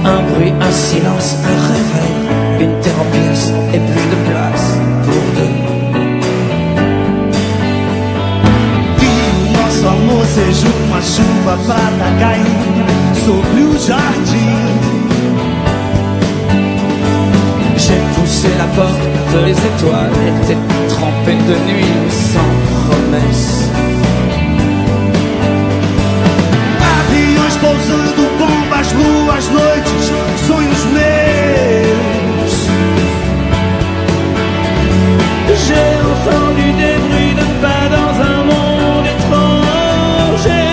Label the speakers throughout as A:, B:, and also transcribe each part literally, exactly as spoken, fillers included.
A: Un bruit, un silence, un réveil, une terre en pièces et plus de place pour deux.
B: Vi o nosso amor seja uma chuva prata caindo sobre o jardim.
A: J'ai poussé la porte, les étoiles étaient trempées de nuit sans promesse.
B: Aviões pousando, bombas, luas, noites, sonhos meus.
A: J'ai entendu des bruits de pas dans un monde étranger.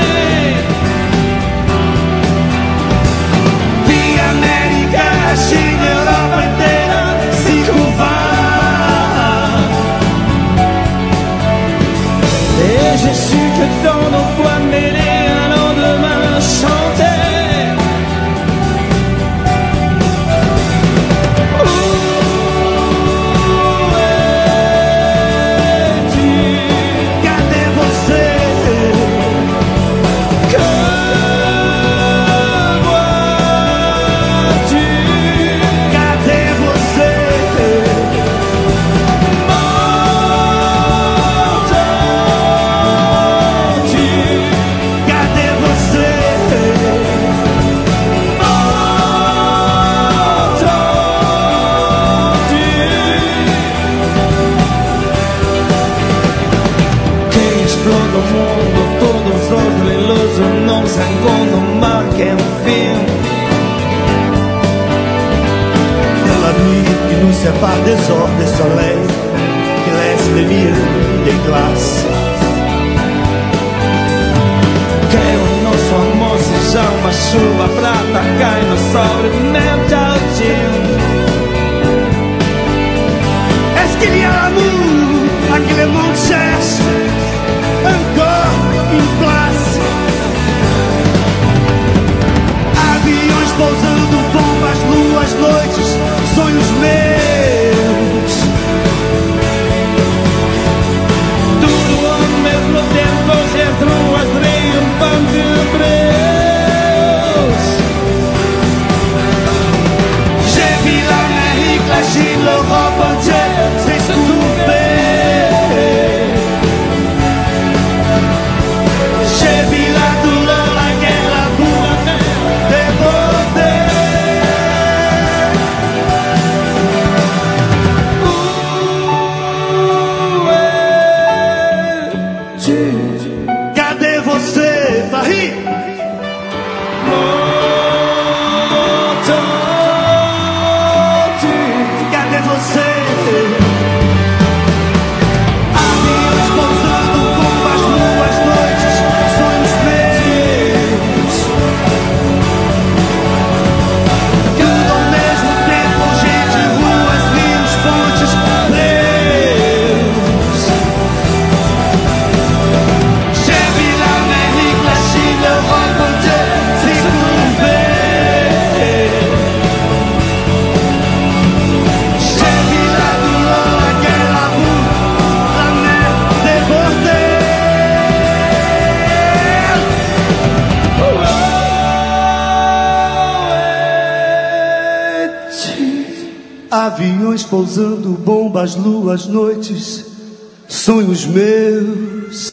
B: Vi a América, a China, a Europa inteira se curvar.
A: Et j'ai su que dans nos voix mêlées un lendemain chantait. Où es-tu?
B: Cadê você?
A: Que vois-tu?
B: Cadê você?
A: M'entends-tu?
B: Cadê você?
A: Quem explode o mundo, todos os brilhosos não se encontram mais que um filme.
B: Dans la nuit qui nous sépare des heures de soleil, qui laisse les mille des glaces.
A: Que o nosso amor seja uma chuva prata caindo sobre meu jardim.
B: Est-ce qu'il y a l'amour à qui le monde cherche encore une place? Aviões pousando, bombas, luas, noites, sonhos meus.
A: Tudo ao mesmo tempo, entre ruas, rio, banco de Deus.
B: J'ai vu l'Amérique, la Chine, l'Europe entière s'estomper. J'ai vu la douleur, la guerre, la boue, la mer déborder.
A: Où es-tu?
B: Cadê você, Paris?
A: M'entends-tu?
B: Cadê você? Aviões pousando, bombas, luas, noites, sonhos meus. Tudo ao mesmo tempo, gente, ruas, rios, fontes, Deus. J'ai vu l'Amérique, la Chine, l'Europe entière s'écouler. J'ai vu la douleur, la guerre, la boue, la mer déborder.
A: Où es-tu?
B: Aviões pousando, bombas, luas, noites, sonhos meus.